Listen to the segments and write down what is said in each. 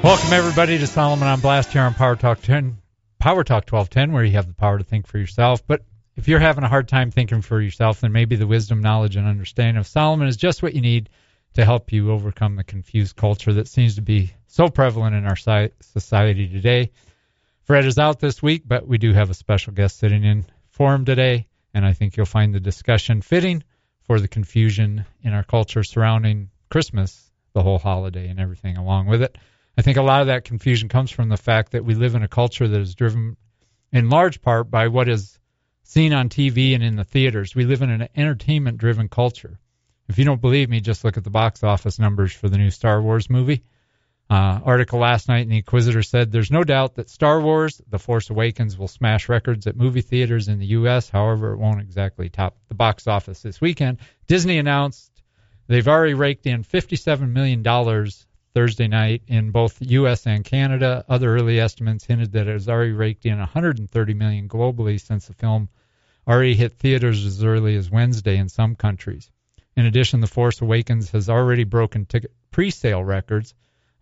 Welcome, everybody, to Solomon on Blast here on Power Talk 1210, where you have the power to think for yourself. But if you're having a hard time thinking for yourself, then maybe the wisdom, knowledge, and understanding of Solomon is just what you need to help you overcome the confused culture that seems to be so prevalent in our society today. Fred is out this week, but we do have a special guest sitting in for him today, and I think you'll find the discussion fitting for the confusion in our culture surrounding Christmas, the whole holiday, and everything along with it. I think a lot of that confusion comes from the fact that we live in a culture that is driven in large part by what is seen on TV and in the theaters. We live in an entertainment-driven culture. If you don't believe me, just look at the box office numbers for the new Star Wars movie. Article last night in the Inquisitor said there's no doubt that Star Wars, The Force Awakens, will smash records at movie theaters in the U.S. However, it won't exactly top the box office this weekend. Disney announced they've already raked in $57 million Thursday night in both the U.S. and Canada. Other early estimates hinted that it has already raked in $130 million globally since the film already hit theaters as early as Wednesday in some countries. In addition, The Force Awakens has already broken ticket pre-sale records.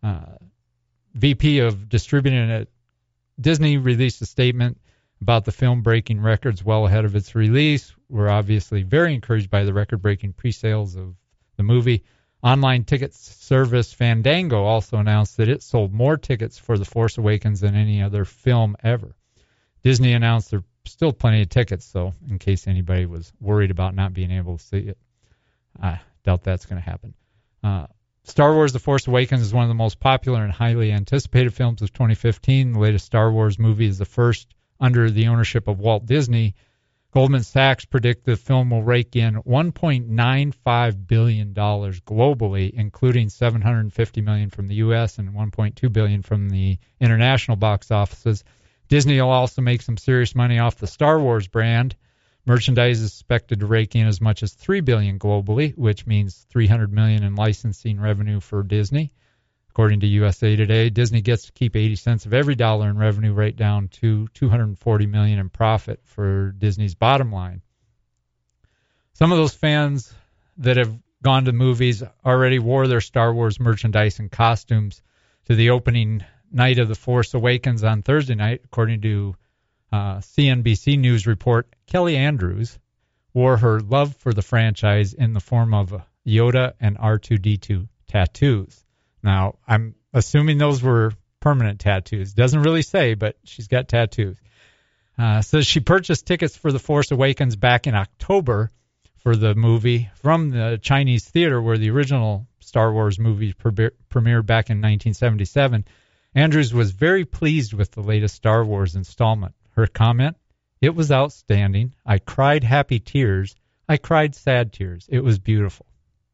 VP of distributing at Disney released a statement about the film breaking records well ahead of its release. We're obviously very encouraged by the record-breaking pre-sales of the movie. Online ticket service Fandango also announced that it sold more tickets for The Force Awakens than any other film ever. Disney announced there are still plenty of tickets, so in case anybody was worried about not being able to see it, I doubt that's going to happen. Star Wars The Force Awakens is one of the most popular and highly anticipated films of 2015. The latest Star Wars movie is the first under the ownership of Walt Disney. Goldman Sachs predict the film will rake in $1.95 billion globally, including $750 million from the U.S. and $1.2 billion from the international box offices. Disney will also make some serious money off the Star Wars brand. Merchandise is expected to rake in as much as $3 billion globally, which means $300 million in licensing revenue for Disney. According to USA Today, Disney gets to keep 80 cents of every dollar in revenue, right down to $240 million in profit for Disney's bottom line. Some of those fans that have gone to movies already wore their Star Wars merchandise and costumes to the opening night of The Force Awakens on Thursday night. According to CNBC News report, Kelly Andrews wore her love for the franchise in the form of Yoda and R2-D2 tattoos. Now, I'm assuming those were permanent tattoos. Doesn't really say, but she's got tattoos. Says she purchased tickets for The Force Awakens back in October for the movie from the Chinese theater where the original Star Wars movie premiered back in 1977. Andrews was very pleased with the latest Star Wars installment. Her comment, "It was outstanding. I cried happy tears. I cried sad tears. It was beautiful."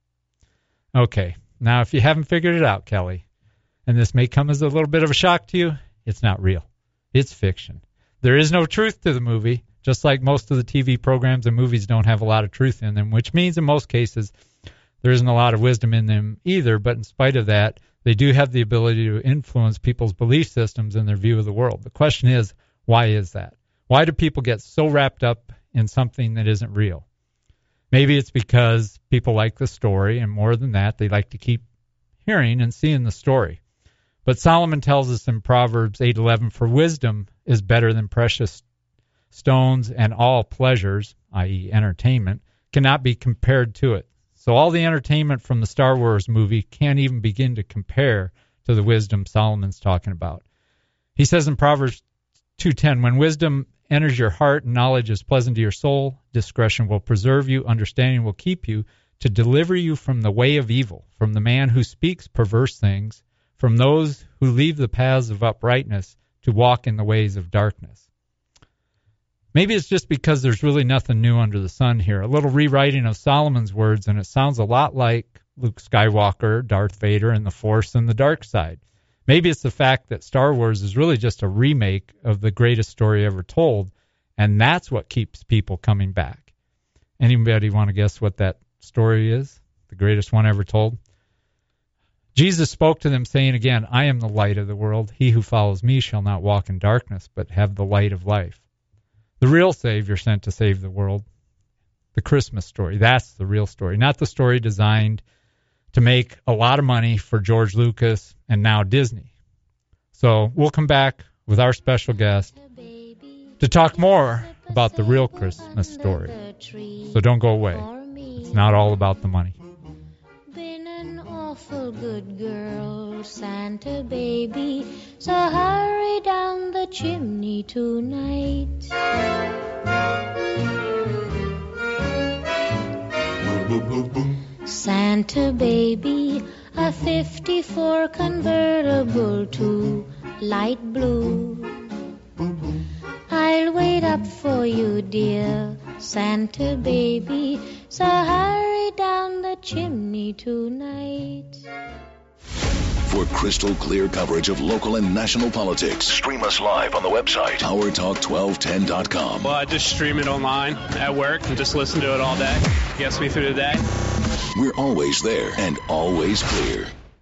Okay. Now, if you haven't figured it out, Kelly, and this may come as a little bit of a shock to you, it's not real. It's fiction. There is no truth to the movie, just like most of the TV programs and movies don't have a lot of truth in them, which means in most cases there isn't a lot of wisdom in them either. But in spite of that, they do have the ability to influence people's belief systems and their view of the world. The question is, why is that? Why do people get so wrapped up in something that isn't real? Maybe it's because people like the story, and more than that, they like to keep hearing and seeing the story. But Solomon tells us in Proverbs 8:11, "For wisdom is better than precious stones, and all pleasures," i.e. entertainment, "cannot be compared to it." So all the entertainment from the Star Wars movie can't even begin to compare to the wisdom Solomon's talking about. He says in Proverbs 2:10, "When wisdom enters your heart and knowledge is pleasant to your soul, discretion will preserve you, understanding will keep you, to deliver you from the way of evil, from the man who speaks perverse things, from those who leave the paths of uprightness to walk in the ways of darkness." Maybe it's just because there's really nothing new under the sun here. A little rewriting of Solomon's words, and it sounds a lot like Luke Skywalker, Darth Vader, and the Force and the dark side. Maybe it's the fact that Star Wars is really just a remake of the greatest story ever told, and that's what keeps people coming back. Anybody want to guess what that story is? The greatest one ever told? Jesus spoke to them, saying again, "I am the light of the world. He who follows me shall not walk in darkness, but have the light of life." The real Savior sent to save the world. The Christmas story. That's the real story, not the story designed to make a lot of money for George Lucas and now Disney. So we'll come back with our special guest to talk more about the real Christmas story. So don't go away. It's not all about the money. Been an awful good girl, Santa baby, so hurry down the chimney tonight. Santa baby, a 54 convertible to light blue. I'll wait up for you, dear Santa baby, so hurry down the chimney tonight. For crystal clear coverage of local and national politics, stream us live on the website, PowerTalk1210.com. Well, I just stream it online at work and just listen to it all day. Gets me through the day. We're always there and always clear.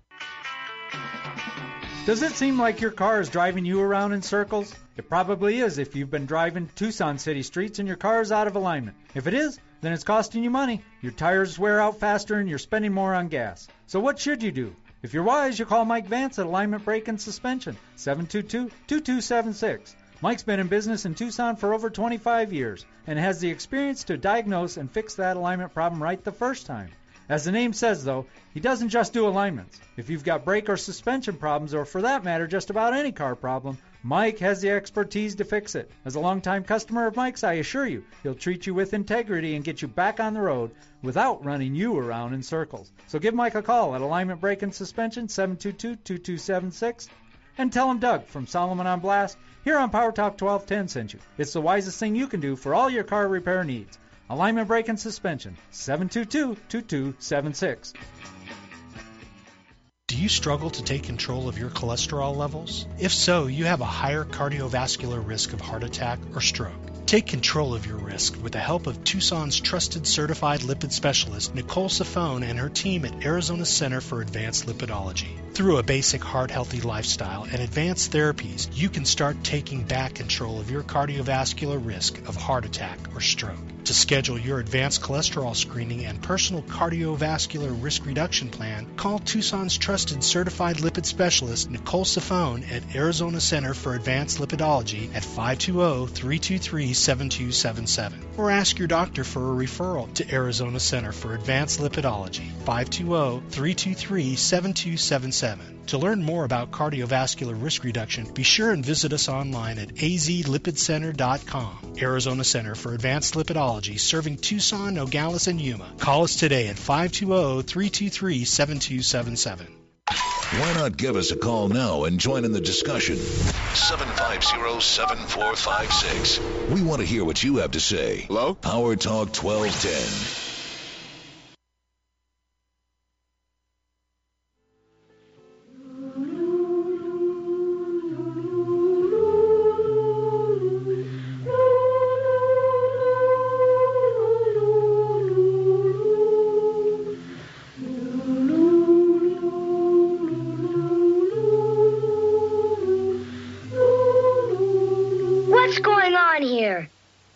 Does it seem like your car is driving you around in circles? It probably is if you've been driving Tucson city streets and your car is out of alignment. If it is, then it's costing you money. Your tires wear out faster and you're spending more on gas. So what should you do? If you're wise, you call Mike Vance at Alignment Brake and Suspension, 722-2276. Mike's been in business in Tucson for over 25 years and has the experience to diagnose and fix that alignment problem right the first time. As the name says, though, he doesn't just do alignments. If you've got brake or suspension problems, or for that matter, just about any car problem, Mike has the expertise to fix it. As a longtime customer of Mike's, I assure you, he'll treat you with integrity and get you back on the road without running you around in circles. So give Mike a call at Alignment Brake and Suspension, 722-2276, and tell him Doug from Solomon on Blast here on Power Talk 1210 sent you. It's the wisest thing you can do for all your car repair needs. Alignment Brake and Suspension, 722-2276. Do you struggle to take control of your cholesterol levels? If so, you have a higher cardiovascular risk of heart attack or stroke. Take control of your risk with the help of Tucson's trusted certified lipid specialist, Nicole Safone, and her team at Arizona Center for Advanced Lipidology. Through a basic heart-healthy lifestyle and advanced therapies, you can start taking back control of your cardiovascular risk of heart attack or stroke. To schedule your advanced cholesterol screening and personal cardiovascular risk reduction plan, call Tucson's trusted certified lipid specialist, Nicole Safone, at Arizona Center for Advanced Lipidology at 520-323-7277. Or ask your doctor for a referral to Arizona Center for Advanced Lipidology, 520-323-7277. To learn more about cardiovascular risk reduction, be sure and visit us online at azlipidcenter.com. Arizona Center for Advanced Lipidology, serving Tucson, Nogales, and Yuma. Call us today at 520-323-7277. Why not give us a call now and join in the discussion? 750-7456. We want to hear what you have to say. Hello? Power Talk 1210. What's going on here?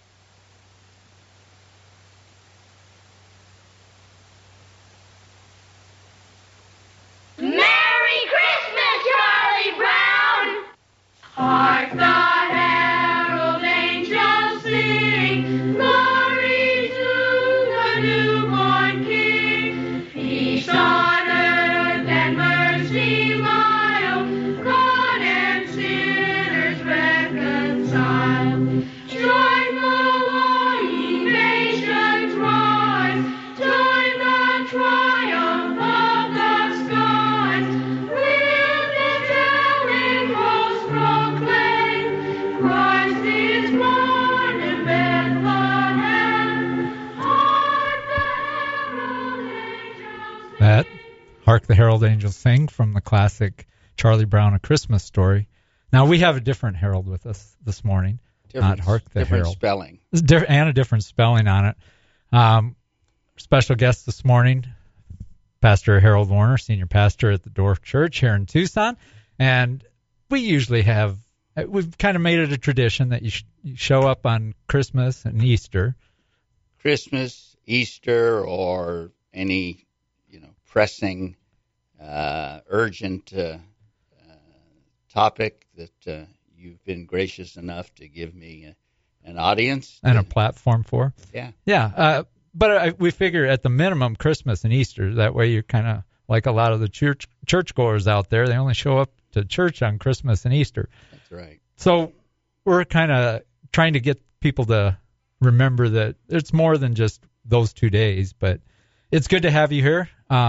Merry Christmas, Charlie Brown! Hark the herald angels sing, glory to the newborn King. Peace on earth and mercy mild, God and sinners reconciled. Joyful all ye nations rise, join the triumph of the skies. With angelic hosts proclaim, Christ is born in Bethlehem. Hark the herald angels sing. That Hark the Herald Angels Sing from the classic Charlie Brown, A Christmas Story. Now, we have a different herald with us this morning, not Hark the different Herald. spelling. And a different spelling on it. Special guest this morning, Pastor Harold Warner, senior pastor at the Dorf Church here in Tucson. And we usually we've kind of made it a tradition that you show up on Christmas and Easter. Christmas, Easter, or any, pressing, urgent topic that you've been gracious enough to give me an audience. And a platform for. Yeah. Yeah. But we figure at the minimum Christmas and Easter. That way you're kind of like a lot of the churchgoers out there. They only show up to church on Christmas and Easter. That's right. So we're kind of trying to get people to remember that it's more than just those 2 days. But it's good to have you here.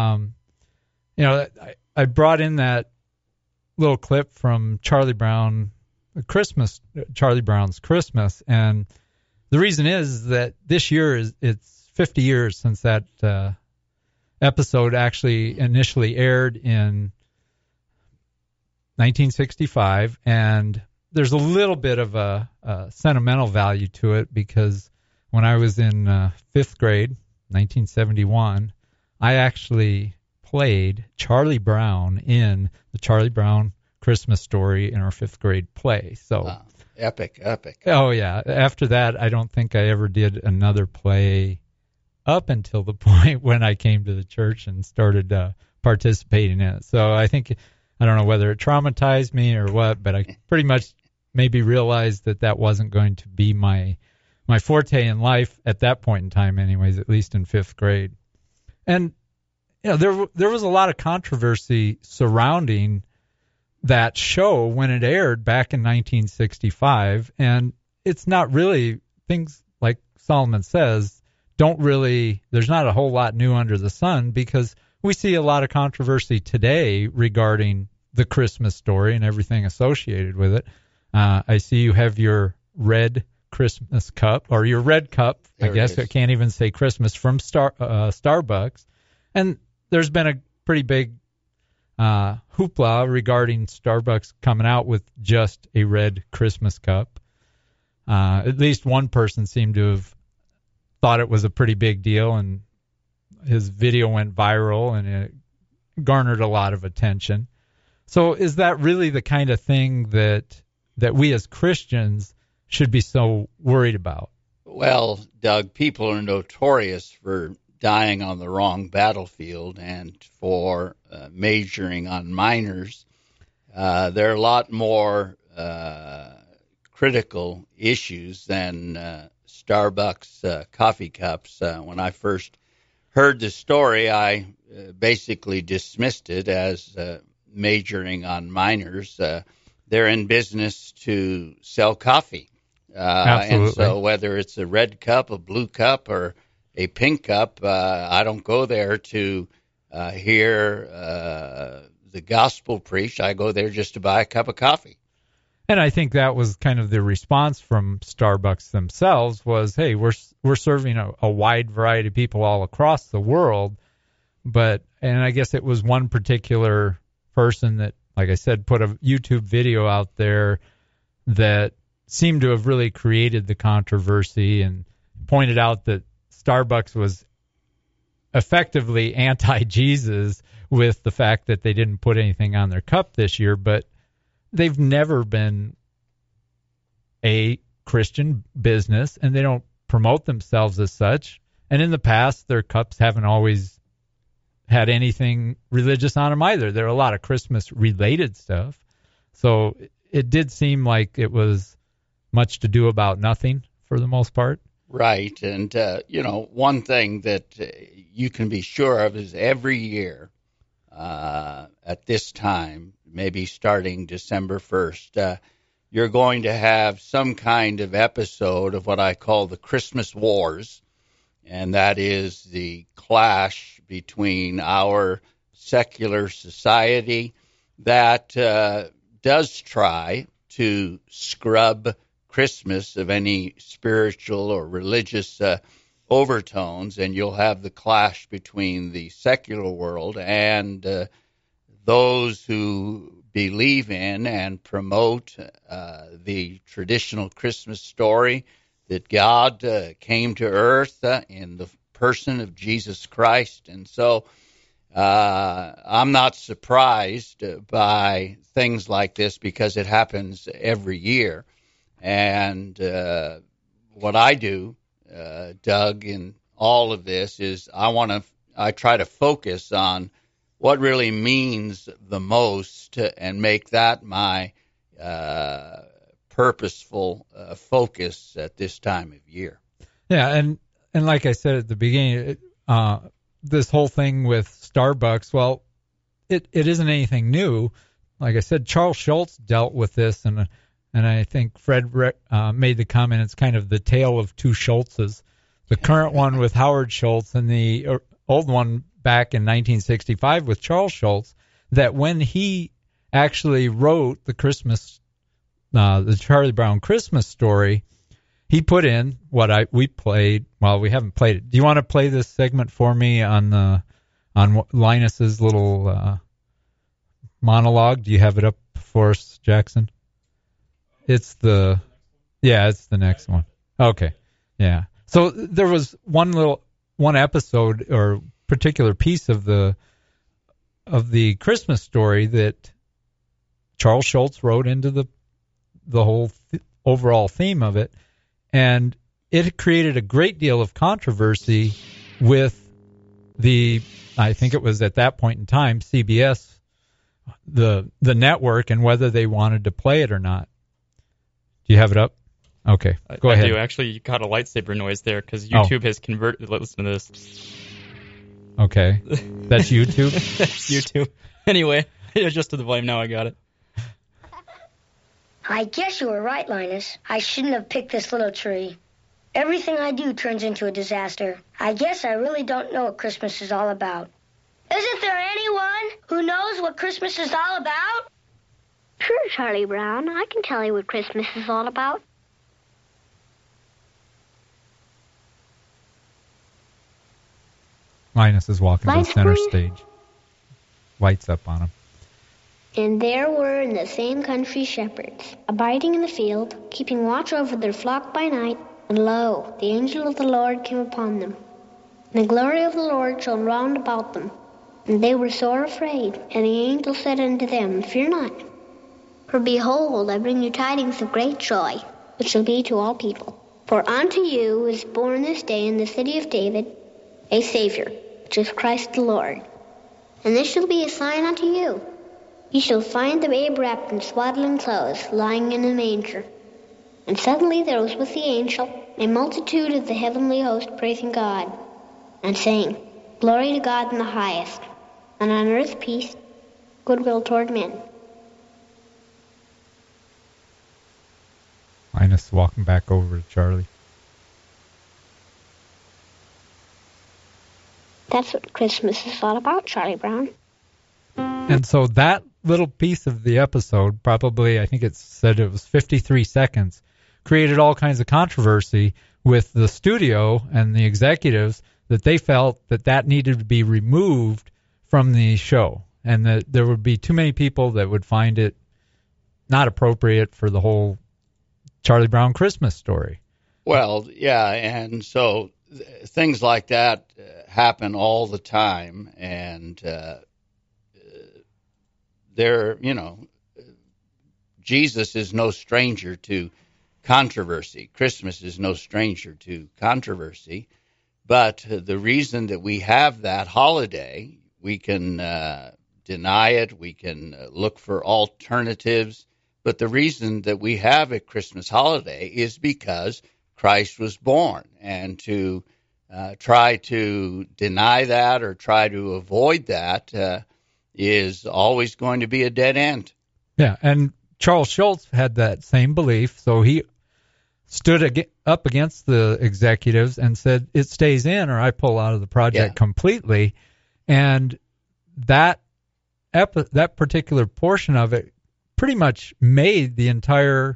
I brought in that little clip from Charlie Brown's Christmas, and the reason is that this year it's 50 years since that episode actually initially aired in 1965, and there's a little bit of a sentimental value to it because when I was in 5th grade, 1971, I actually played Charlie Brown in the Charlie Brown Christmas Story in our 5th grade play. So wow. Epic. Oh, yeah. After that, I don't think I ever did another play up until the point when I came to the church and started participating in it. So I think, I don't know whether it traumatized me or what, but I pretty much maybe realized that wasn't going to be my forte in life at that point in time anyways, at least in 5th grade. And there was a lot of controversy surrounding that show when it aired back in 1965, and it's not really, things like Solomon says, there's not a whole lot new under the sun, because we see a lot of controversy today regarding the Christmas Story and everything associated with it. I see you have your red Christmas cup, or your red cup, I guess. I can't even say Christmas, from Starbucks. And there's been a pretty big hoopla regarding Starbucks coming out with just a red Christmas cup. At least one person seemed to have thought it was a pretty big deal, and his video went viral, and it garnered a lot of attention. So is that really the kind of thing that we as Christians should be so worried about? Well, Doug, people are notorious for dying on the wrong battlefield and for majoring on minors. There are a lot more critical issues than Starbucks coffee cups. When I first heard the story, I basically dismissed it as majoring on minors. They're in business to sell coffee. And so whether it's a red cup, a blue cup, or a pink cup, I don't go there to hear the gospel preached. I go there just to buy a cup of coffee. And I think that was kind of the response from Starbucks themselves was, hey, we're serving a wide variety of people all across the world. And I guess it was one particular person that, like I said, put a YouTube video out there that seemed to have really created the controversy and pointed out that Starbucks was effectively anti-Jesus with the fact that they didn't put anything on their cup this year, but they've never been a Christian business, and they don't promote themselves as such. And in the past, their cups haven't always had anything religious on them either. There are a lot of Christmas-related stuff. So it did seem like it was much to do about nothing for the most part. Right. And, one thing that you can be sure of is every year at this time, maybe starting December 1st, you're going to have some kind of episode of what I call the Christmas Wars, and that is the clash between our secular society that does try to scrub Christmas of any spiritual or religious overtones, and you'll have the clash between the secular world and those who believe in and promote the traditional Christmas story that God came to earth in the person of Jesus Christ. And so I'm not surprised by things like this because it happens every year. And what I do, Doug, in all of this is I try to focus on what really means the most, and make that my purposeful focus at this time of year. Yeah, and like I said at the beginning, this whole thing with Starbucks, well, it isn't anything new. Like I said, Charles Schulz dealt with this, and I think Fred made the comment, it's kind of the tale of two Schultzes. The current one with Howard Schultz and the old one back in 1965 with Charles Schulz, that when he actually wrote the Charlie Brown Christmas story, he put in what we played. Well, we haven't played it. Do you want to play this segment for me on Linus's little monologue? Do you have it up for us, Jackson? It's the next one. Okay, yeah. So there was one episode or particular piece of the Christmas story that Charles Schulz wrote into the whole overall theme of it, and it created a great deal of controversy with I think it was at that point in time, CBS, the network, and whether they wanted to play it or not. Do you have it up? Okay, go ahead. I do. Actually, you got a lightsaber noise there because YouTube has converted. Listen to this. Okay, that's YouTube? That's YouTube. Anyway, I adjusted the volume. Now I got it. I guess you were right, Linus. I shouldn't have picked this little tree. Everything I do turns into a disaster. I guess I really don't know what Christmas is all about. Isn't there anyone who knows what Christmas is all about? Sure, Charlie Brown. I can tell you what Christmas is all about. Linus is walking to the center stage. Lights up on him. And there were in the same country shepherds, abiding in the field, keeping watch over their flock by night. And lo, the angel of the Lord came upon them. And the glory of the Lord shone round about them. And they were sore afraid. And the angel said unto them, Fear not. For behold, I bring you tidings of great joy, which shall be to all people. For unto you is born this day in the city of David a Savior, which is Christ the Lord. And this shall be a sign unto you. Ye shall find the babe wrapped in swaddling clothes, lying in a manger. And suddenly there was with the angel a multitude of the heavenly host praising God, and saying, Glory to God in the highest, and on earth peace, goodwill toward men. Linus walking back over to Charlie. That's what Christmas is all about, Charlie Brown. And so that little piece of the episode, probably, I think it said it was 53 seconds, created all kinds of controversy with the studio and the executives that they felt that needed to be removed from the show, and that there would be too many people that would find it not appropriate for the whole Charlie Brown Christmas story. Well, yeah, and so things like that happen all the time, and Jesus is no stranger to controversy. Christmas is no stranger to controversy. But the reason that we have that holiday, we can deny it, we can look for alternatives, but the reason that we have a Christmas holiday is because Christ was born, and to try to deny that or try to avoid that is always going to be a dead end. Yeah, and Charles Schulz had that same belief, so he stood up against the executives and said, it stays in or I pull out of the project completely. And that particular portion of it pretty much made the entire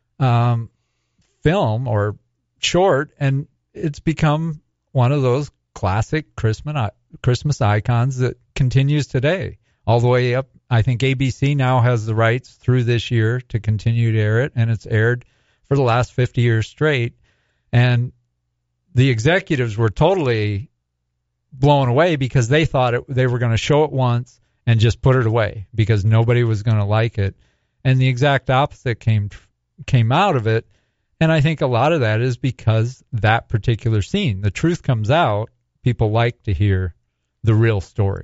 film or short, and it's become one of those classic Christmas icons that continues today, all the way up. I think ABC now has the rights through this year to continue to air it, and it's aired for the last 50 years straight. And the executives were totally blown away because they thought they were going to show it once and just put it away because nobody was going to like it. And the exact opposite came out of it. And I think a lot of that is because that particular scene, the truth comes out, people like to hear the real story.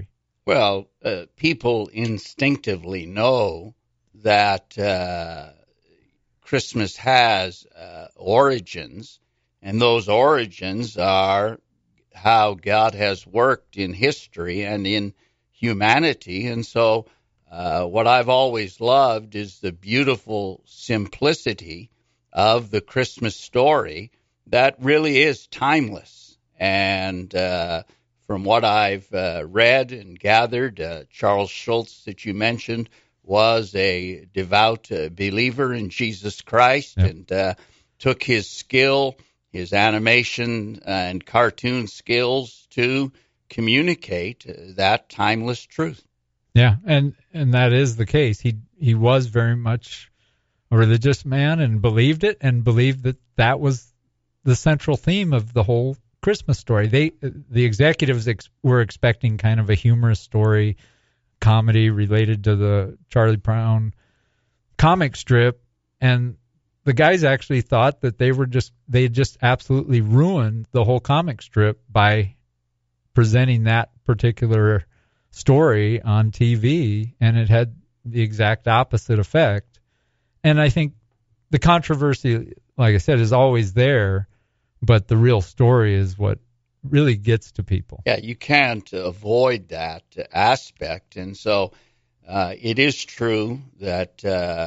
Well, people instinctively know that Christmas has origins, and those origins are how God has worked in history and in humanity. And so what I've always loved is the beautiful simplicity of the Christmas story that really is timeless. And from what I've read and gathered, Charles Schulz, that you mentioned, was a devout believer in Jesus Christ, and took his skill, his animation and cartoon skills to communicate that timeless truth. Yeah, and that is the case. He was very much a religious man and believed it, and believed that that was the central theme of the whole Christmas story. The executives were expecting kind of a humorous story, comedy related to the Charlie Brown comic strip, and the guys actually thought that they had just absolutely ruined the whole comic strip by presenting that particular story on TV, and it had the exact opposite effect. And I think the controversy, like I said, is always there, but the real story is what really gets to people. Yeah, you can't avoid that aspect. And so it is true that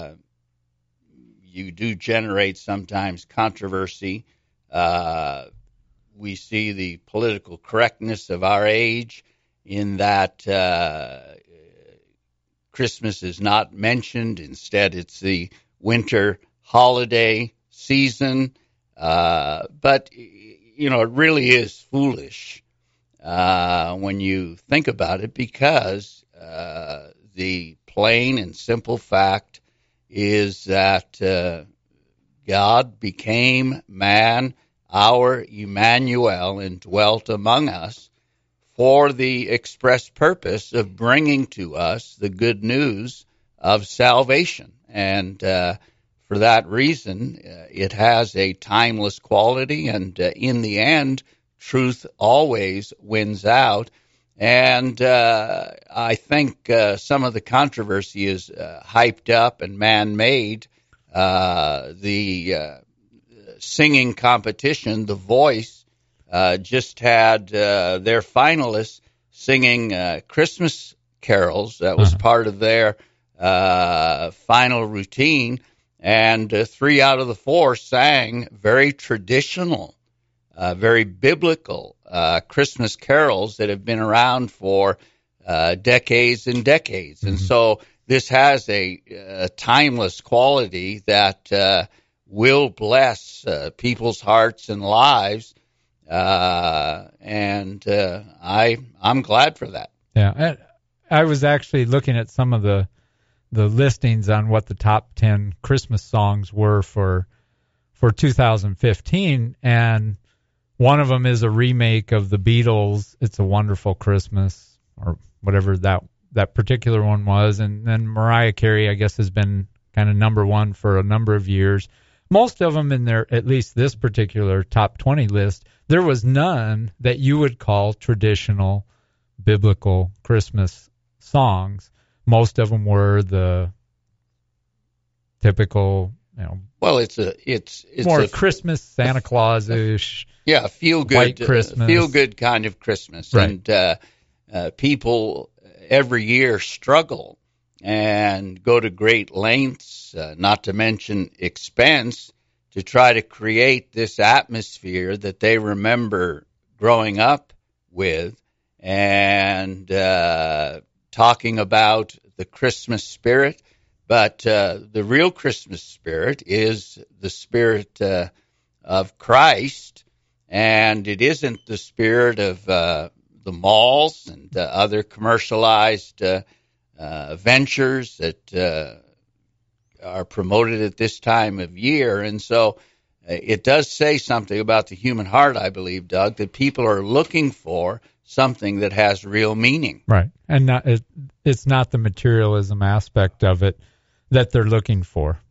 you do generate sometimes controversy. We see the political correctness of our age in that Christmas is not mentioned. Instead, it's the winter holiday season. But, it really is foolish when you think about it, because the plain and simple fact is that God became man, our Emmanuel, and dwelt among us for the express purpose of bringing to us the good news of salvation. And for that reason, it has a timeless quality, and in the end, truth always wins out. And I think some of the controversy is hyped up and man-made. The singing competition, The Voice, just had their finalists singing Christmas carols. That was part of their final routine. And 3 out of the 4 sang very traditional, very biblical Christmas carols that have been around for decades and decades. And so this has a timeless quality that will bless people's hearts and lives. And I'm glad for that. Yeah, I was actually looking at some of the listings on what the top 10 Christmas songs were for 2015, and one of them is a remake of the Beatles' It's a Wonderful Christmas, or whatever that particular one was. And then Mariah Carey, I guess, has been kind of number one for a number of years. Most of them in their, at least this particular top 20 list, there was none that you would call traditional biblical Christmas songs. Most of them were the typical, well, it's more Christmas, Santa Claus-ish. Yeah, feel good kind of Christmas. Right. And people every year struggle and go to great lengths, not to mention expense, to try to create this atmosphere that they remember growing up with, and talking about the Christmas spirit. But the real Christmas spirit is the spirit of Christ, and it isn't the spirit of the malls and other commercialized ventures that are promoted at this time of year. And so it does say something about the human heart, I believe, Doug, that people are looking for something that has real meaning. Right. And it's not the materialism aspect of it that they're looking for.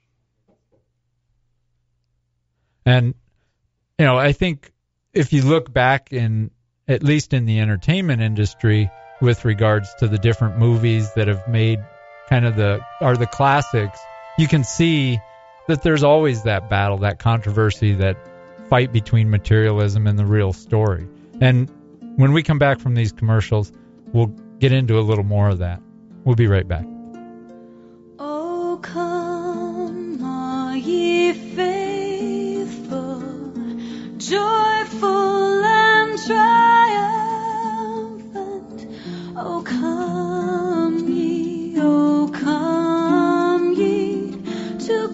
And, I think if you look back at least in the entertainment industry, with regards to the different movies that have made kind of the classics, you can see that there's always that battle, that controversy, that fight between materialism and the real story. And when we come back from these commercials, we'll get into a little more of that. We'll be right back. Oh, come, all ye faithful, joyful and triumphant. Oh, come ye to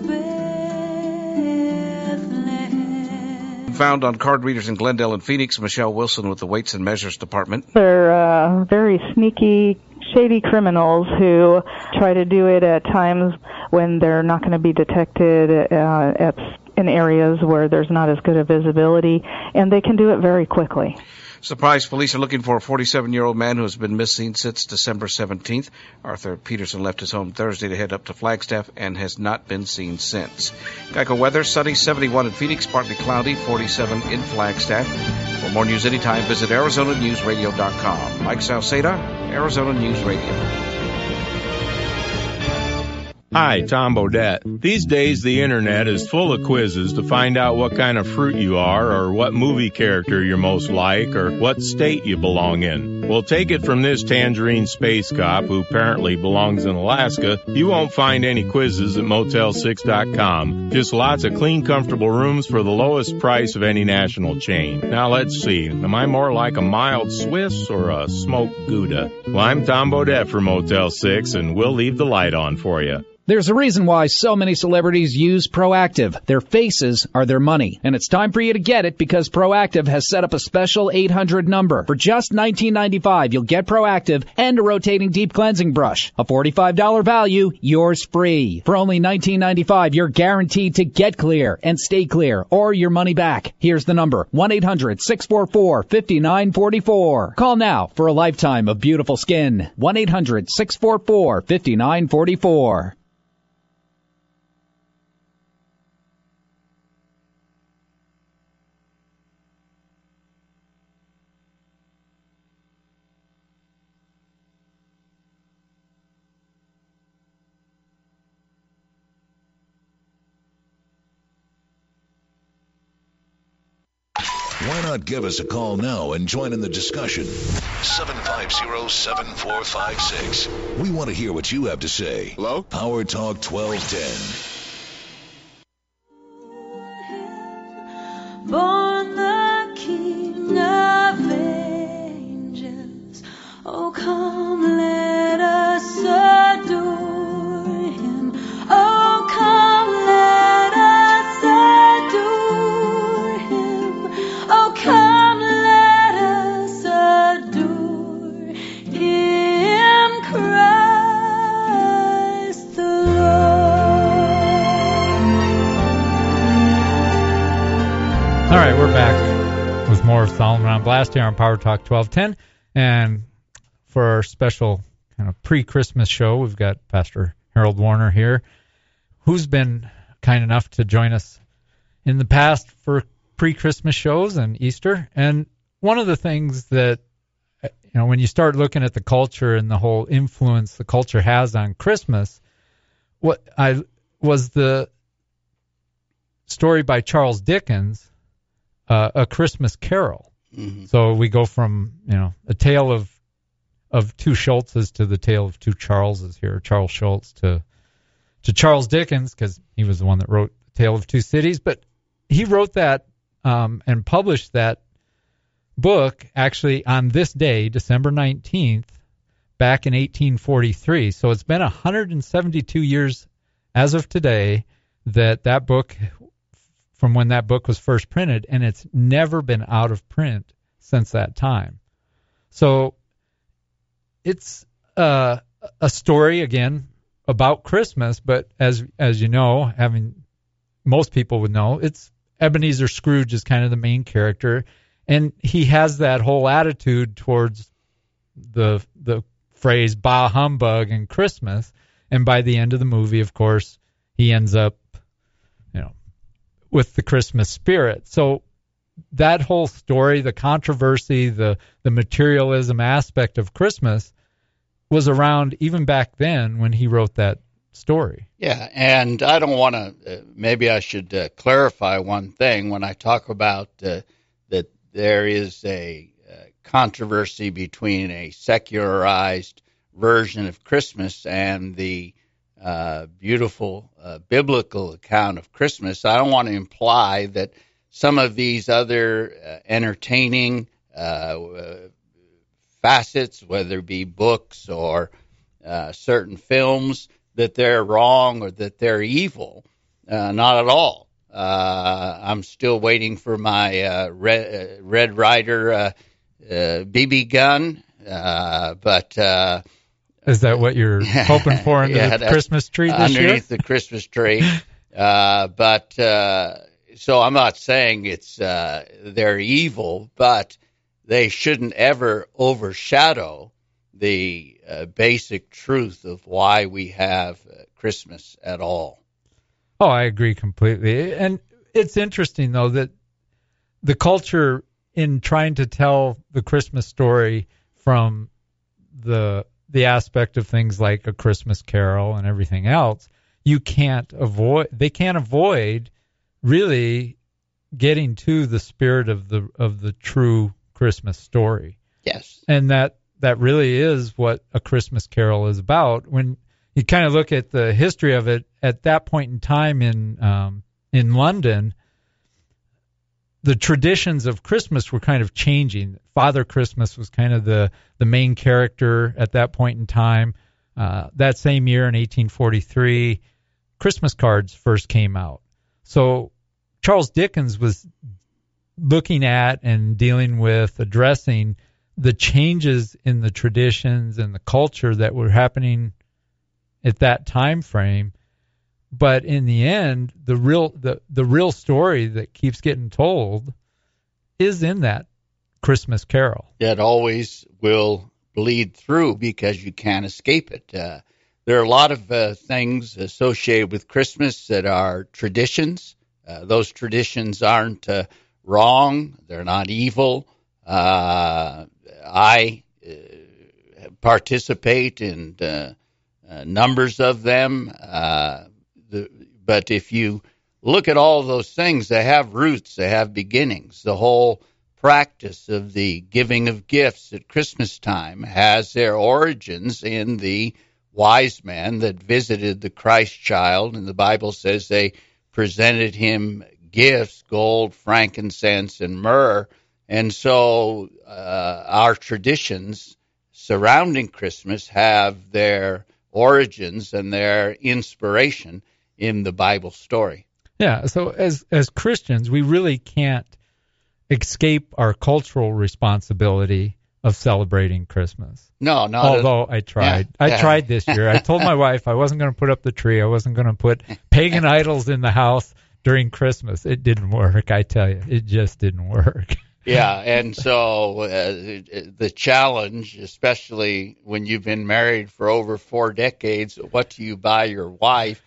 Bethlehem. Found on card readers in Glendale and Phoenix, Michelle Wilson with the Weights and Measures Department. They're very sneaky, shady criminals who try to do it at times when they're not going to be detected in areas where there's not as good a visibility, and they can do it very quickly. Surprise, police are looking for a 47-year-old man who has been missing since December 17th. Arthur Peterson left his home Thursday to head up to Flagstaff and has not been seen since. Geico weather, sunny, 71 in Phoenix, partly cloudy, 47 in Flagstaff. For more news anytime, visit ArizonaNewsRadio.com. Mike Salceda, Arizona News Radio. Hi, Tom Bodette. These days, the internet is full of quizzes to find out what kind of fruit you are, or what movie character you're most like, or what state you belong in. Well, take it from this tangerine space cop who apparently belongs in Alaska. You won't find any quizzes at Motel6.com. Just lots of clean, comfortable rooms for the lowest price of any national chain. Now, let's see. Am I more like a mild Swiss or a smoked Gouda? Well, I'm Tom Bodette for Motel 6, and we'll leave the light on for you. There's a reason why so many celebrities use Proactiv. Their faces are their money. And it's time for you to get it because Proactiv has set up a special 800 number. For just $19.95, you'll get Proactiv and a rotating deep cleansing brush. A $45 value, yours free. For only $19.95, you're guaranteed to get clear and stay clear or your money back. Here's the number, 1-800-644-5944. Call now for a lifetime of beautiful skin. 1-800-644-5944. Why not give us a call now and join in the discussion? 750-7456. We want to hear what you have to say. Hello? Power Talk 1210. Born the King of angels. Oh, come, let us adore him. Oh, come, let us adore him. Oh, come, let us adore him, Christ the Lord. All right, we're back with more of Solomon on Blast here on Power Talk 1210. And for our special kind of pre-Christmas show, we've got Pastor Harold Warner here, who's been kind enough to join us in the past for pre-Christmas shows and Easter. And one of the things that, when you start looking at the culture and the whole influence the culture has on Christmas, was the story by Charles Dickens, A Christmas Carol. Mm-hmm. So we go from, a tale of two Schultzes to the tale of two Charleses here, Charles Schultz to Charles Dickens, because he was the one that wrote The Tale of Two Cities. But he wrote that and published that book actually on this day, December 19th, back in 1843. So it's been 172 years as of today that book, from when that book was first printed, and it's never been out of print since that time. So it's a story, again, about Christmas, but as you know, most people would know, it's Ebenezer Scrooge is kind of the main character, and he has that whole attitude towards the phrase "bah humbug" and Christmas, and by the end of the movie, of course, he ends up, with the Christmas spirit. So that whole story, the controversy, the materialism aspect of Christmas was around even back then when he wrote that story. Yeah, and I don't want to, maybe I should clarify one thing when I talk about that there is a controversy between a secularized version of Christmas and the beautiful biblical account of Christmas. I don't want to imply that some of these other entertaining facets, whether it be books or certain films, that they're wrong or that they're evil. Not at all. I'm still waiting for my Red Ryder BB gun, but is that what you're hoping for under the Christmas tree this year? Underneath the Christmas tree. But so I'm not saying it's they're evil, but they shouldn't ever overshadow the basic truth of why we have Christmas at all. Oh, I agree completely. And it's interesting, though, that the culture in trying to tell the Christmas story from the aspect of things like A Christmas Carol and everything else, they can't avoid really getting to the spirit of the true Christmas story. Yes. And that really is what A Christmas Carol is about. When you kind of look at the history of it, at that point in time in London, the traditions of Christmas were kind of changing. Father Christmas was kind of the main character at that point in time. That same year in 1843, Christmas cards first came out. So Charles Dickens was looking at and dealing with, addressing the changes in the traditions and the culture that were happening at that time frame. But in the end, the real story that keeps getting told is in that Christmas Carol. That always will bleed through because you can't escape it. There are a lot of things associated with Christmas that are traditions. Those traditions aren't wrong. They're not evil. I participate in numbers of them. But if you look at all those things, they have roots, they have beginnings. The whole practice of the giving of gifts at Christmas time has their origins in the wise men that visited the Christ child, and the Bible says they presented him gifts, gold, frankincense, and myrrh. And so our traditions surrounding Christmas have their origins and their inspiration in the Bible story. Yeah, so as Christians, we really can't escape our cultural responsibility of celebrating Christmas. No, not although I tried. Yeah. I tried this year. I told my wife I wasn't going to put up the tree. I wasn't going to put pagan idols in the house during Christmas. It didn't work, I tell you. It just didn't work. Yeah, and so the challenge, especially when you've been married for over 4 decades, what do you buy your wife?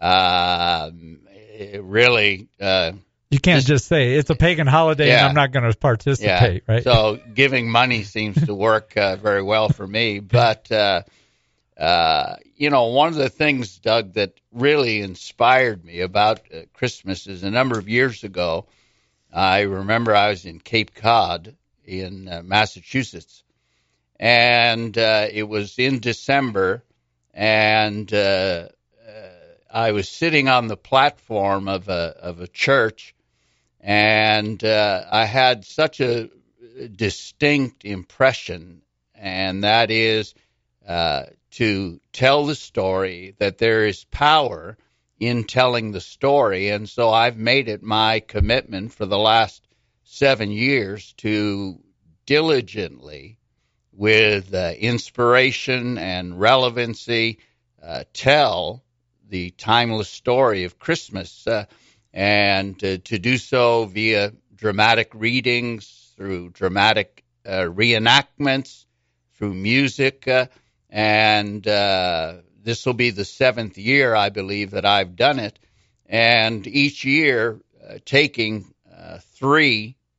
It really... you can't just say, it's a pagan holiday and I'm not going to participate, right? So giving money seems to work very well for me. But, one of the things, Doug, that really inspired me about Christmas is a number of years ago, I remember I was in Cape Cod in Massachusetts, and it was in December, and I was sitting on the platform of a church, and I had such a distinct impression, and that is to tell the story, that there is power in telling the story. And so I've made it my commitment for the last 7 years to diligently, with inspiration and relevancy, tell the timeless story of Christmas, and to do so via dramatic readings, through dramatic reenactments, through music, and this will be the 7th year, I believe, that I've done it, and each year taking 3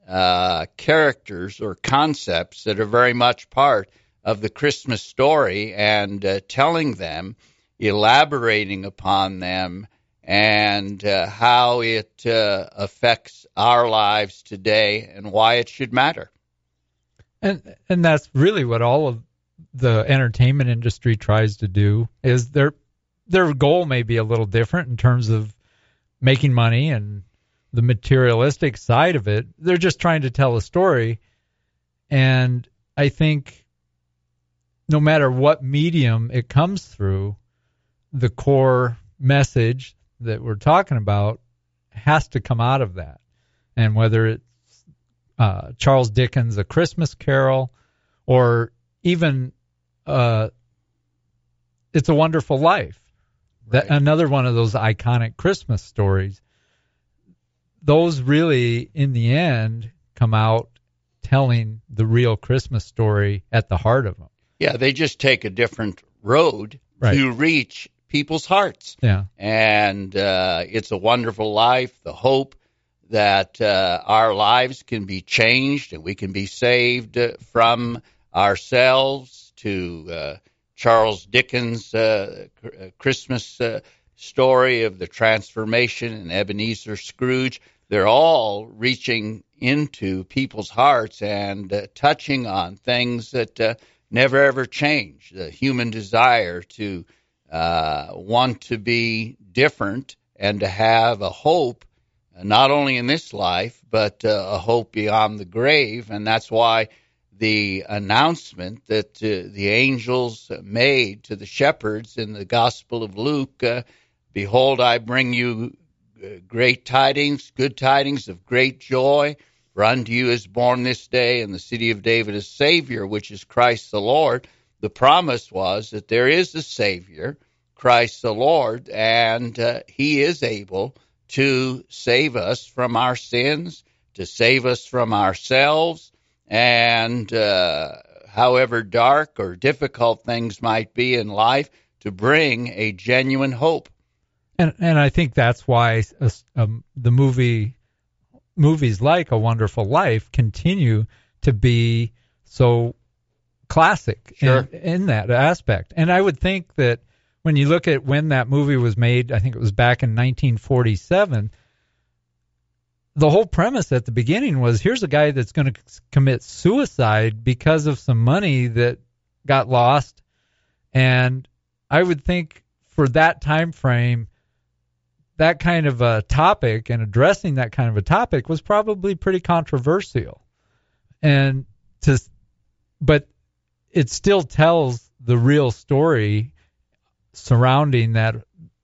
characters or concepts that are very much part of the Christmas story, and telling them, elaborating upon them, and how it affects our lives today and why it should matter. And that's really what all of the entertainment industry tries to do. Is their goal may be a little different in terms of making money and the materialistic side of it. They're just trying to tell a story, and I think no matter what medium it comes through, the core message that we're talking about has to come out of that. And whether it's Charles Dickens' A Christmas Carol, or even It's a Wonderful Life, right. Another one of those iconic Christmas stories, those really, in the end, come out telling the real Christmas story at the heart of them. Yeah, they just take a different road to reach people's hearts. Yeah. And It's a Wonderful Life, the hope that our lives can be changed and we can be saved from ourselves, to Charles Dickens' Christmas story of the transformation, and Ebenezer Scrooge. They're all reaching into people's hearts and touching on things that never ever change. The human desire to want to be different and to have a hope, not only in this life, but a hope beyond the grave. And that's why the announcement that the angels made to the shepherds in the Gospel of Luke, behold, I bring you great tidings, good tidings of great joy. For unto you is born this day in the city of David a Savior, which is Christ the Lord. The promise was that there is a Savior, Christ the Lord, and he is able to save us from our sins, to save us from ourselves, and however dark or difficult things might be in life, to bring a genuine hope. And I think that's why the movies like A Wonderful Life continue to be so classic in that aspect. And I would think that when you look at when that movie was made, I think it was back in 1947, the whole premise at the beginning was, here's a guy that's going to commit suicide because of some money that got lost. And I would think for that time frame, that kind of a topic and addressing that kind of a topic was probably pretty controversial. But it still tells the real story surrounding that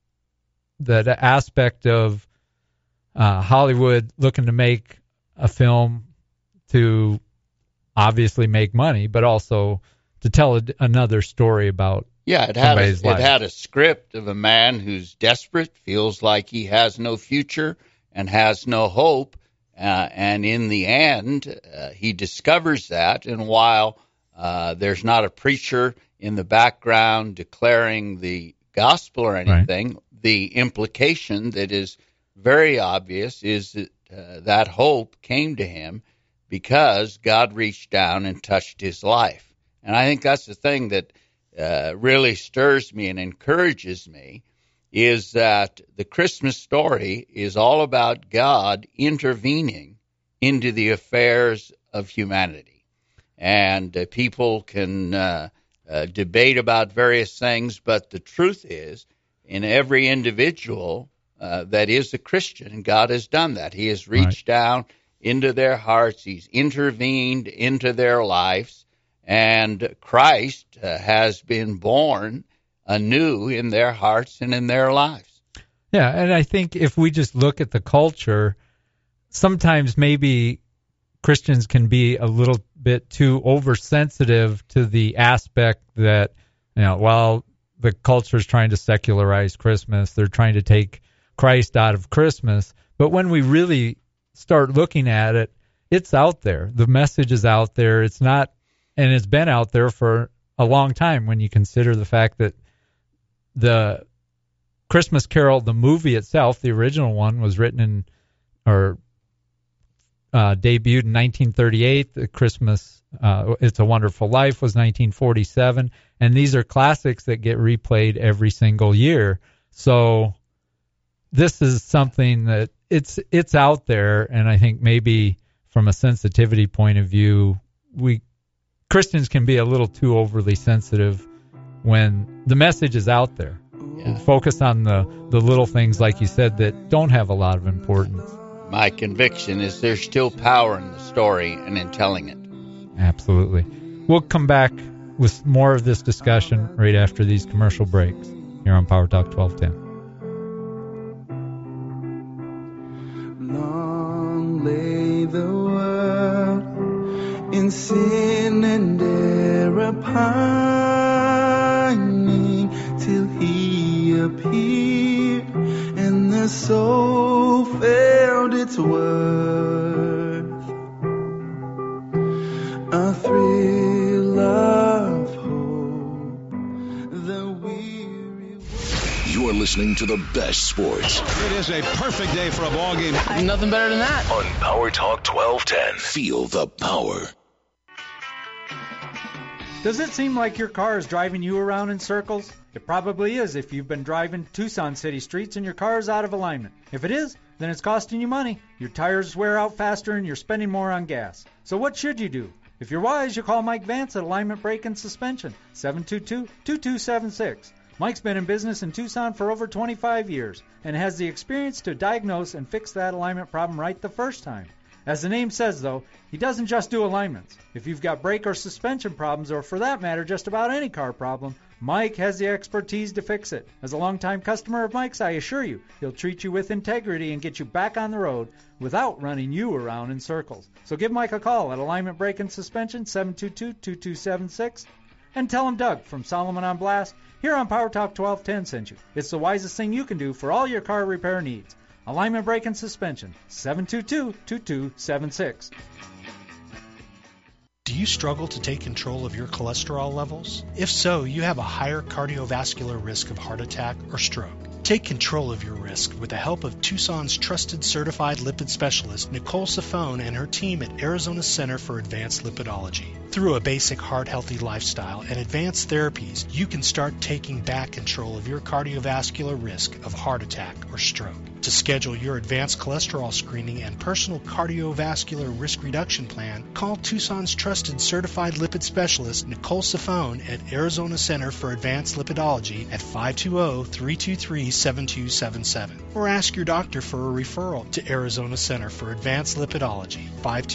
aspect of Hollywood looking to make a film to obviously make money, but also to tell another story about it had a script of a man who's desperate, feels like he has no future and has no hope, and in the end, he discovers that. And while there's not a preacher in the background declaring the gospel or anything, the implication that is very obvious is that that hope came to him because God reached down and touched his life. And I think that's the thing that really stirs me and encourages me, is that the Christmas story is all about God intervening into the affairs of humanity. And people can debate about various things, but the truth is, in every individual that is a Christian, God has done that. He has reached down into their hearts. He's intervened into their lives. And Christ has been born anew in their hearts and in their lives. Yeah, and I think if we just look at the culture, sometimes maybe Christians can be a little bit too oversensitive to the aspect that, while the culture is trying to secularize Christmas, they're trying to take Christ out of Christmas. But when we really start looking at it, it's out there. The message is out there. It's not. And it's been out there for a long time when you consider the fact that the Christmas Carol, the movie itself, the original one, was written debuted in 1938. The Christmas It's a Wonderful Life was 1947. And these are classics that get replayed every single year. So this is something that it's out there, and I think maybe from a sensitivity point of view, Christians can be a little too overly sensitive when the message is out there. Yeah. Focus on the little things, like you said, that don't have a lot of importance. My conviction is there's still power in the story and in telling it. Absolutely. We'll come back with more of this discussion right after these commercial breaks here on Power Talk 1210. Long lay the world in sin and error pining till he appeared, and the soul felt its worth. A thrill of hope, the weary. You're listening to the best sports. It is a perfect day for a ball game. Nothing better than that. On Power Talk 1210. Feel the power. Does it seem like your car is driving you around in circles? It probably is if you've been driving Tucson city streets and your car is out of alignment. If it is, then it's costing you money. Your tires wear out faster and you're spending more on gas. So what should you do? If you're wise, you call Mike Vance at Alignment Brake and Suspension, 722-2276. Mike's been in business in Tucson for over 25 years and has the experience to diagnose and fix that alignment problem right the first time. As the name says, though, he doesn't just do alignments. If you've got brake or suspension problems, or for that matter, just about any car problem, Mike has the expertise to fix it. As a longtime customer of Mike's, I assure you, he'll treat you with integrity and get you back on the road without running you around in circles. So give Mike a call at Alignment Brake and Suspension, 722-2276, and tell him Doug from Solomon on Blast here on Power Talk 1210 sent you. It's the wisest thing you can do for all your car repair needs. Alignment Brake and Suspension, 722-2276. Do you struggle to take control of your cholesterol levels? If so, you have a higher cardiovascular risk of heart attack or stroke. Take control of your risk with the help of Tucson's trusted certified lipid specialist, Nicole Safone, and her team at Arizona Center for Advanced Lipidology. Through a basic heart-healthy lifestyle and advanced therapies, you can start taking back control of your cardiovascular risk of heart attack or stroke. To schedule your advanced cholesterol screening and personal cardiovascular risk reduction plan, call Tucson's trusted certified lipid specialist, Nicole Safone, at Arizona Center for Advanced Lipidology at 520-323-7277. Or ask your doctor for a referral to Arizona Center for Advanced Lipidology,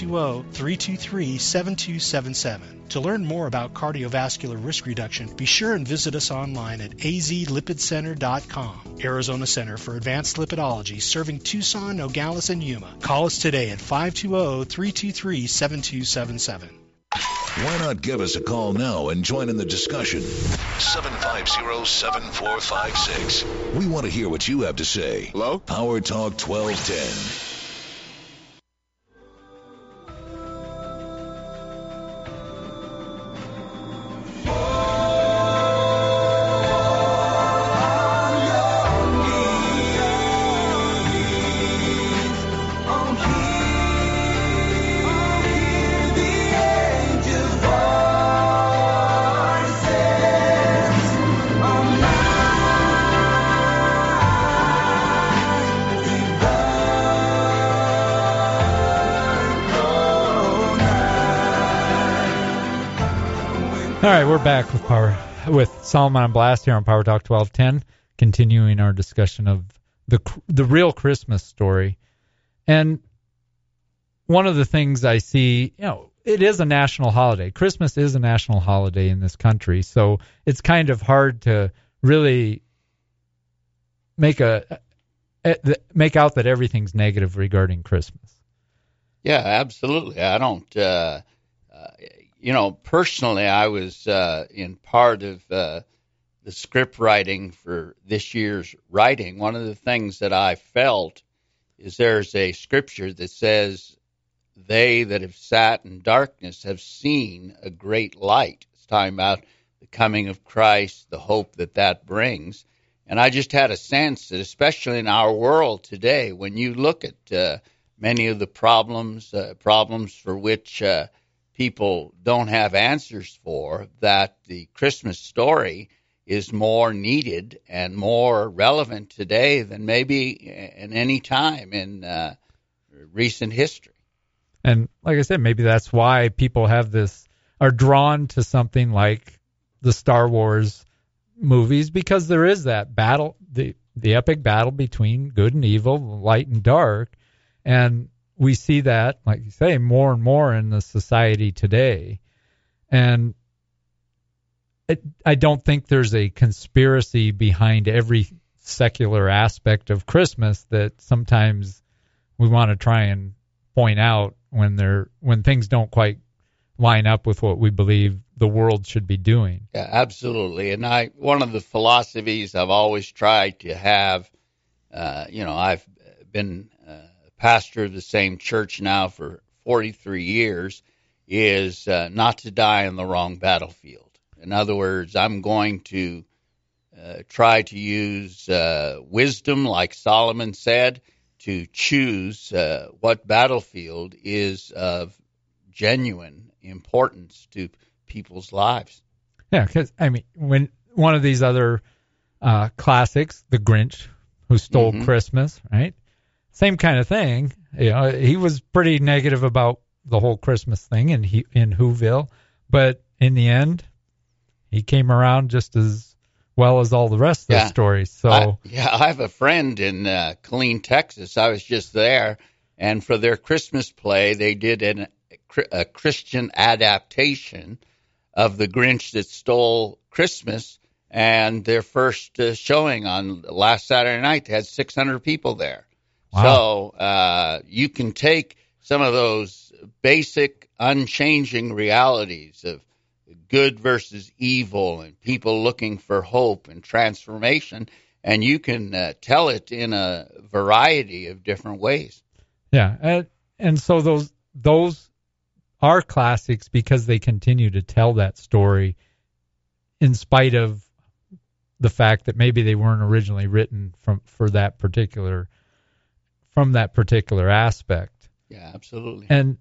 520-323-7277. To learn more about cardiovascular risk reduction, be sure and visit us online at azlipidcenter.com. Arizona Center for Advanced Lipidology, serving Tucson, Nogales, and Yuma. Call us today at 520-323-7277. Why not give us a call now and join in the discussion? 750-7456. We want to hear what you have to say. Hello? Power Talk 1210. All right, we're back with Solomon on Blast here on Power Talk 1210, continuing our discussion of the real Christmas story. And one of the things I see, it is a national holiday. Christmas is a national holiday in this country, so it's kind of hard to really make out that everything's negative regarding Christmas. Yeah, absolutely. I don't. Personally, I was in part of the script writing for this year's writing. One of the things that I felt is there's a scripture that says, "They that have sat in darkness have seen a great light." It's talking about the coming of Christ, the hope that brings. And I just had a sense that, especially in our world today, when you look at many of the problems for which people don't have answers for, that the Christmas story is more needed and more relevant today than maybe in any time in recent history. And like I said, maybe that's why people are drawn to something like the Star Wars movies, because there is that battle, the epic battle between good and evil, light and dark. And we see that, like you say, more and more in the society today. And I don't think there's a conspiracy behind every secular aspect of Christmas that sometimes we want to try and point out when things don't quite line up with what we believe the world should be doing. Yeah, absolutely. And one of the philosophies I've always tried to have, I've been pastor of the same church now for 43 years, is not to die on the wrong battlefield. In other words, I'm going to try to use wisdom, like Solomon said, to choose what battlefield is of genuine importance to people's lives. Yeah, because, when one of these other classics, The Grinch, Who Stole Christmas, right? Same kind of thing. He was pretty negative about the whole Christmas thing in Whoville, but in the end, he came around just as well as all the rest of the stories. So I have a friend in Killeen, Texas. I was just there, and for their Christmas play, they did a Christian adaptation of The Grinch That Stole Christmas, and their first showing on last Saturday night, they had 600 people there. Wow. So you can take some of those basic, unchanging realities of good versus evil and people looking for hope and transformation, and you can tell it in a variety of different ways. Yeah, and so those are classics because they continue to tell that story in spite of the fact that maybe they weren't originally written from that particular aspect. Yeah, absolutely. And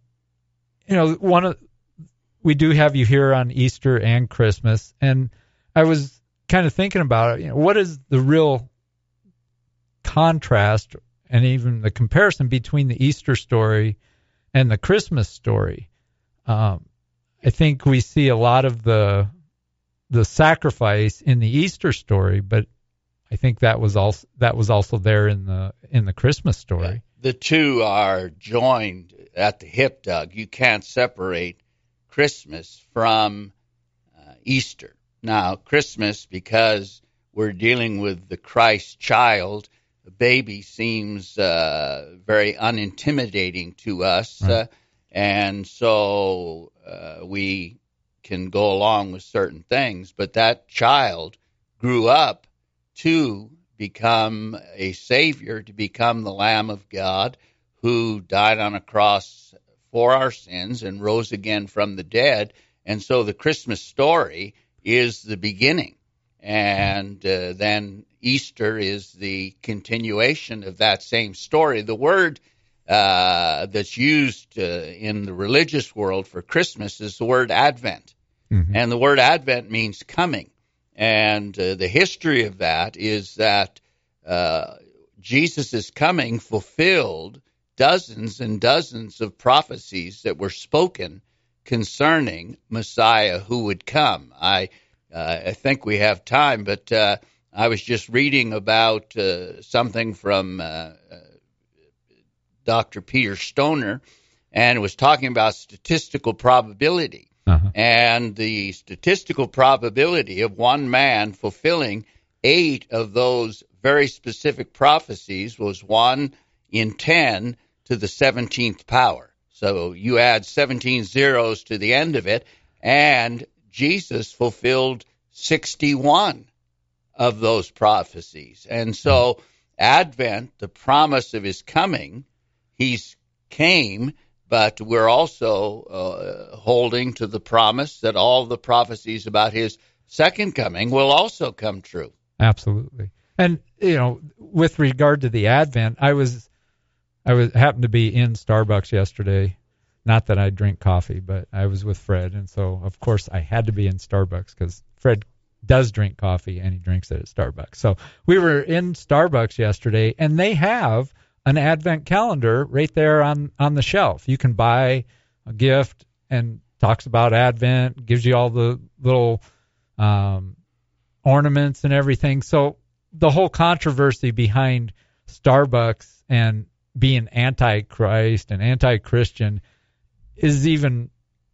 we do have you here on Easter and Christmas, and I was kind of thinking about it. What is the real contrast and even the comparison between the Easter story and the Christmas story? I think we see a lot of the sacrifice in the Easter story, but I think that was also there in the Christmas story. Yeah. The two are joined at the hip, Doug. You can't separate Christmas from Easter. Now, Christmas, because we're dealing with the Christ child, the baby seems very unintimidating to us, right. And so we can go along with certain things. But that child grew up to become a Savior, to become the Lamb of God who died on a cross for our sins and rose again from the dead. And so the Christmas story is the beginning. And then Easter is the continuation of that same story. The word that's used in the religious world for Christmas is the word Advent. Mm-hmm. And the word Advent means coming. And the history of that is that Jesus' coming fulfilled dozens and dozens of prophecies that were spoken concerning Messiah who would come. I think we have time, but I was just reading about something from Dr. Peter Stoner, and it was talking about statistical probability. Uh-huh. And the statistical probability of one man fulfilling 8 of those very specific prophecies was 1 in 10 to the 17th power. So you add 17 zeros to the end of it, and Jesus fulfilled 61 of those prophecies. And so Advent, the promise of his coming, he's came, but we're also holding to the promise that all the prophecies about his second coming will also come true. Absolutely. And, with regard to the Advent, I was happened to be in Starbucks yesterday. Not that I drink coffee, but I was with Fred, and so of course I had to be in Starbucks because Fred does drink coffee and he drinks it at Starbucks. So we were in Starbucks yesterday, and they have an Advent calendar right there on the shelf. You can buy a gift and talks about Advent, gives you all the little ornaments and everything. So the whole controversy behind Starbucks and being anti-Christ and anti-Christian is even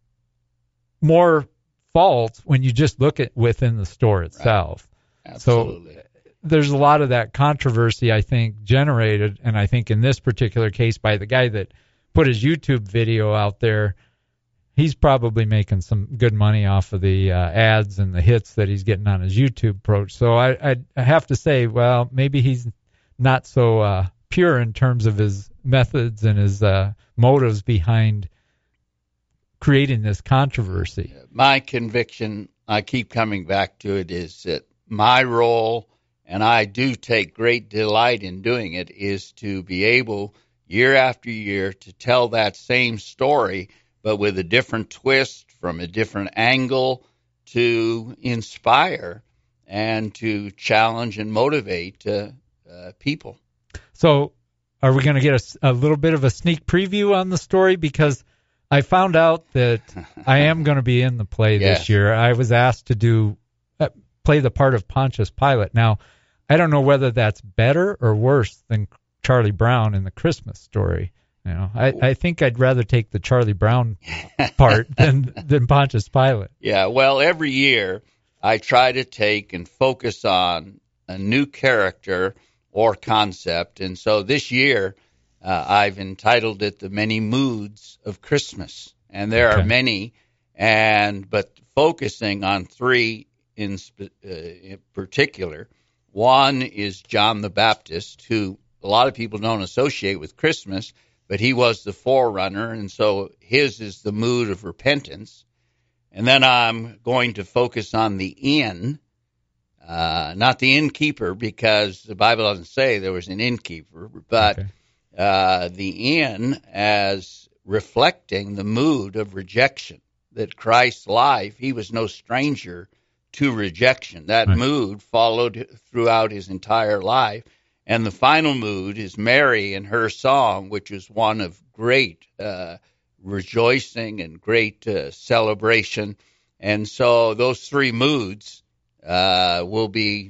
more false when you just look at within the store itself. Right. Absolutely. So there's a lot of that controversy, I think, generated, and I think in this particular case by the guy that put his YouTube video out there, he's probably making some good money off of the ads and the hits that he's getting on his YouTube approach. So I have to say, well, maybe he's not so pure in terms of his methods and his motives behind creating this controversy. My conviction, I keep coming back to it, is that my role, and I do take great delight in doing it, is to be able, year after year, to tell that same story, but with a different twist, from a different angle, to inspire and to challenge and motivate people. So are we going to get a little bit of a sneak preview on the story? Because I found out that I am going to be in the play this year. I was asked to play the part of Pontius Pilate. Now, I don't know whether that's better or worse than Charlie Brown in the Christmas Story. You know, I think I'd rather take the Charlie Brown part than Pontius Pilate. Yeah, well, every year I try to take and focus on a new character or concept. And so this year I've entitled it The Many Moods of Christmas. And there are many, but focusing on three in particular. One is John the Baptist, who a lot of people don't associate with Christmas, but he was the forerunner, and so his is the mood of repentance. And then I'm going to focus on the inn, not the innkeeper, because the Bible doesn't say there was an innkeeper, but the inn as reflecting the mood of rejection, that Christ's life, he was no stranger to rejection. That mood followed throughout his entire life. And the final mood is Mary and her song, which is one of great rejoicing and great celebration. And so those three moods will be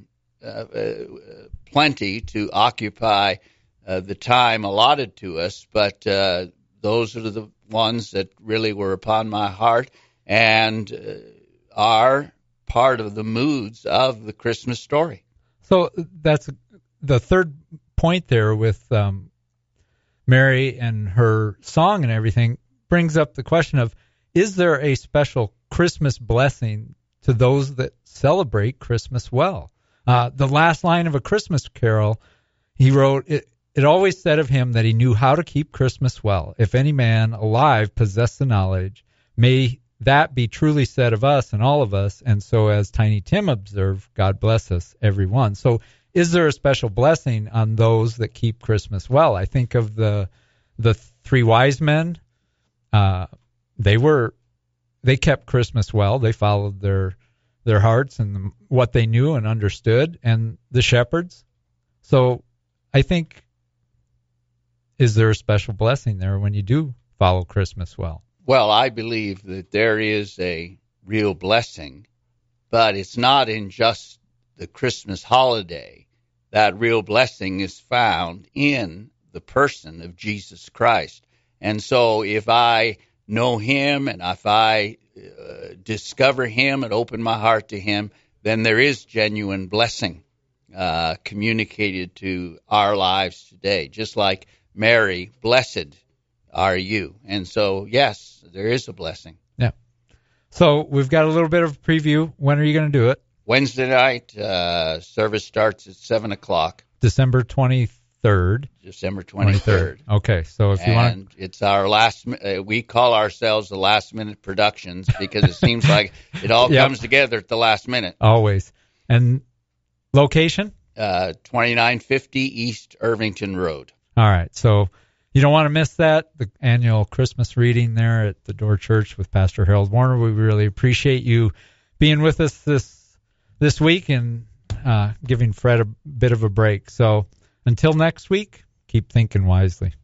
plenty to occupy the time allotted to us. But those are the ones that really were upon my heart and are part of the moods of the Christmas story. So that's the third point there with Mary and her song and everything brings up the question of, is there a special Christmas blessing to those that celebrate Christmas well? The last line of A Christmas Carol, he wrote, it always said of him that he knew how to keep Christmas well. If any man alive possess the knowledge, may that be truly said of us and all of us. And so as Tiny Tim observed, God bless us, everyone. So is there a special blessing on those that keep Christmas well? I think of the three wise men. They kept Christmas well. They followed their hearts and what they knew and understood, and the shepherds. So I think, is there a special blessing there when you do follow Christmas well? Well, I believe that there is a real blessing, but it's not in just the Christmas holiday. That real blessing is found in the person of Jesus Christ. And so if I know him and if I discover him and open my heart to him, then there is genuine blessing communicated to our lives today. Just like Mary, blessed are you. And so, yes, there is a blessing. Yeah. So we've got a little bit of a preview. When are you going to do it? Wednesday night, service starts at 7 o'clock. December 23rd. December 23rd. Okay, so if you want... And it's our we call ourselves the last-minute productions because it seems like it all comes together at the last minute. Always. And location? 2950 East Irvington Road. All right, so You don't want to miss that, the annual Christmas reading there at the Door Church with Pastor Harold Warner. We really appreciate you being with us this week and giving Fred a bit of a break. So until next week, keep thinking wisely.